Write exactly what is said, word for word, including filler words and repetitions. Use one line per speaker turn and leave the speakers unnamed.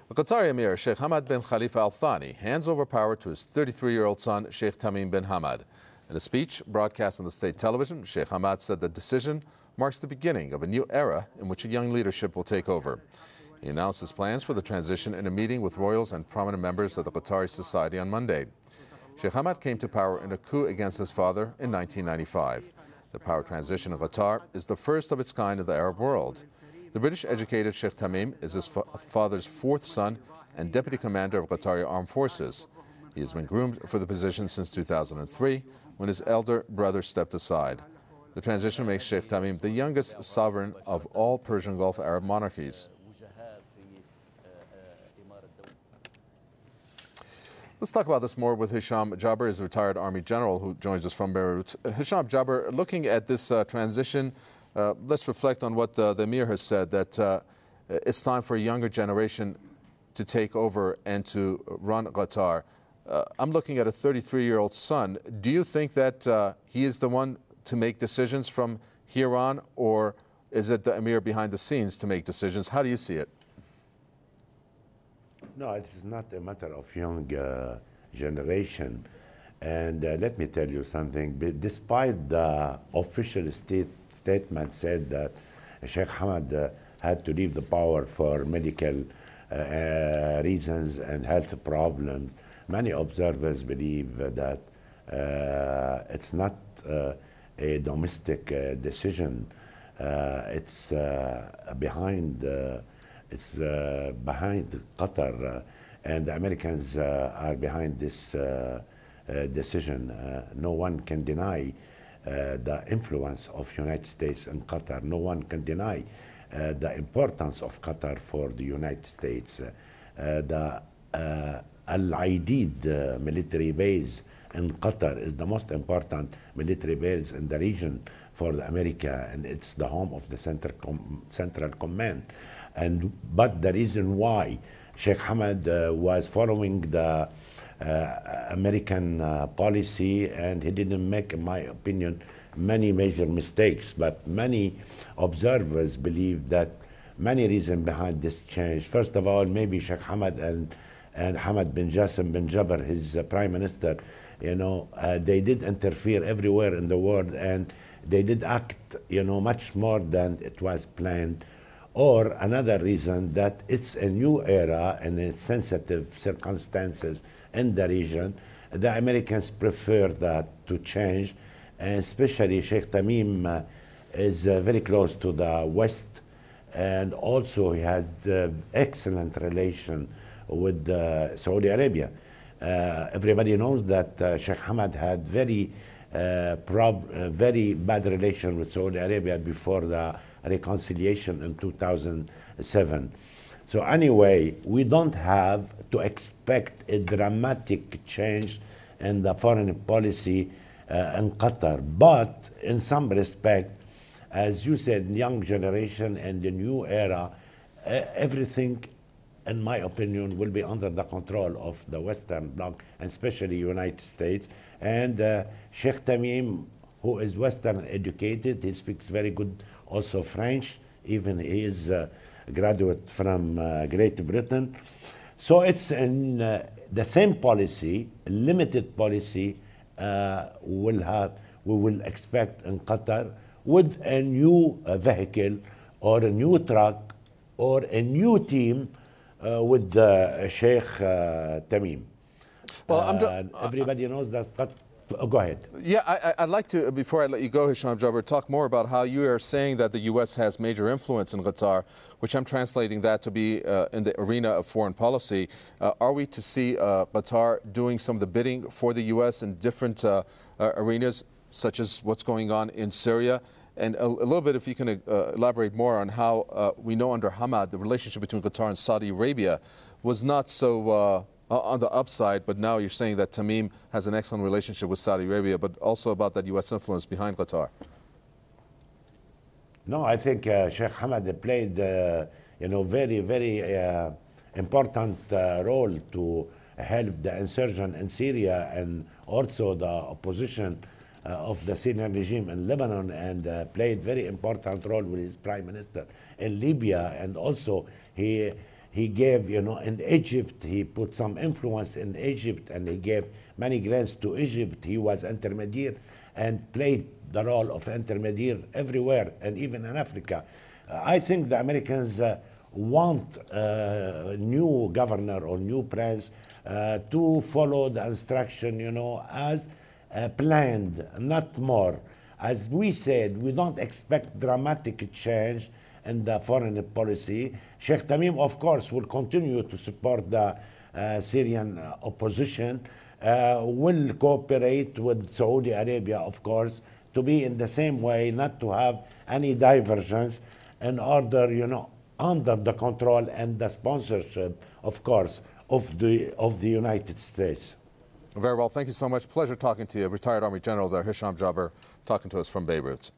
The Qatari Emir, Sheikh Hamad bin Khalifa Al Thani, hands over power to his thirty-three-year-old son, Sheikh Tamim bin Hamad. In a speech broadcast on the state television, Sheikh Hamad said the decision marks the beginning of a new era in which a young leadership will take over. He announced his plans for the transition in a meeting with royals and prominent members of the Qatari society on Monday. Sheikh Hamad came to power in a coup against his father in nineteen ninety-five. The power transition in Qatar is the first of its kind in the Arab world. The British-educated Sheikh Tamim is his fa father's fourth son and deputy commander of Qatari Armed Forces. He has been groomed for the position since two thousand three, when his elder brother stepped aside. The transition makes Sheikh Tamim the youngest sovereign of all Persian Gulf Arab monarchies. Let's talk about this more with Hisham Jaber, he's a retired Army general who joins us from Beirut. Uh, Hisham Jaber, looking at this uh, transition, uh, let's reflect on what uh, the Emir has said, that uh, it's time for a younger generation to take over and to run Qatar. Uh, I'm looking at a thirty-three-year-old son. Do you think that uh, he is the one to make decisions from here on, or is it the Emir behind the scenes to make decisions? How do you see it?
No, it is not a matter of young uh, generation. And uh, let me tell you something. Despite the official state statement said that Sheikh Hamad uh, had to leave the power for medical uh, uh, reasons and health problems, many observers believe that uh, it's not uh, a domestic uh, decision. Uh, it's uh, behind uh, It's uh, behind Qatar, uh, and the Americans uh, are behind this uh, uh, decision. Uh, no one can deny uh, the influence of United States in Qatar. No one can deny uh, the importance of Qatar for the United States. Uh, the uh, Al Aidid uh, military base in Qatar is the most important military base in the region for the America, and it's the home of the Central, Com Central Command. And, but the reason why Sheikh Hamad uh, was following the uh, American uh, policy, and he didn't make, in my opinion, many major mistakes, but many observers believe that many reasons behind this change. First of all, maybe Sheikh Hamad and, and Hamad bin Jassim bin Jaber, his uh, prime minister, you know, uh, they did interfere everywhere in the world, and they did act, you know, much more than it was planned. Or another reason that it's a new era and in sensitive circumstances in the region. The Americans prefer that to change, and especially Sheikh Tamim uh, is uh, very close to the West, and also he has uh, excellent relation with uh, Saudi Arabia. Uh, everybody knows that uh, Sheikh Hamad had very, uh, prob uh, very bad relation with Saudi Arabia before the reconciliation in two thousand seven. So anyway, we don't have to expect a dramatic change in the foreign policy uh, in Qatar, but in some respect, as you said, young generation and the new era, uh, everything, in my opinion, will be under the control of the Western Bloc, and especially United States. And uh, Sheikh Tamim, who is Western educated, he speaks very good also French, even he is a graduate from uh, Great Britain. So it's in uh, the same policy, limited policy, uh, will have, we will expect in Qatar with a new uh, vehicle or a new truck or a new team uh, with uh, Sheikh uh, Tamim.
Well, I'm
uh, everybody knows that Qatar. Oh, go ahead.
Yeah, I, I'd like to, before I let you go, Hisham Jaber, talk more about how you are saying that the U S has major influence in Qatar, which I'm translating that to be uh, in the arena of foreign policy. Uh, are we to see uh, Qatar doing some of the bidding for the U S in different uh, uh, arenas, such as what's going on in Syria? And a, a little bit, if you can uh, elaborate more on how uh, we know under Hamad, the relationship between Qatar and Saudi Arabia was not so uh, on the upside, but now you're saying that Tamim has an excellent relationship with Saudi Arabia, but also about that U S influence behind Qatar.
No, I think uh, Sheikh Hamad played, uh, you know, very, very uh, important uh, role to help the insurgent in Syria and also the opposition uh, of the Syrian regime in Lebanon, and uh, played very important role with his prime minister in Libya, and also he He gave, you know, in Egypt, he put some influence in Egypt, and he gave many grants to Egypt. He was intermediary and played the role of intermediary everywhere, and even in Africa. Uh, I think the Americans uh, want a new governor or new prince uh, to follow the instruction, you know, as uh, planned, not more. As we said, we don't expect dramatic change in the foreign policy. Sheikh Tamim, of course, will continue to support the uh, Syrian opposition, uh, will cooperate with Saudi Arabia, of course, to be in the same way, not to have any divergence in order, you know, under the control and the sponsorship, of course, of the, of the United States.
Very well. Thank you so much. Pleasure talking to you. Retired Army General there, Hisham Jaber, talking to us from Beirut.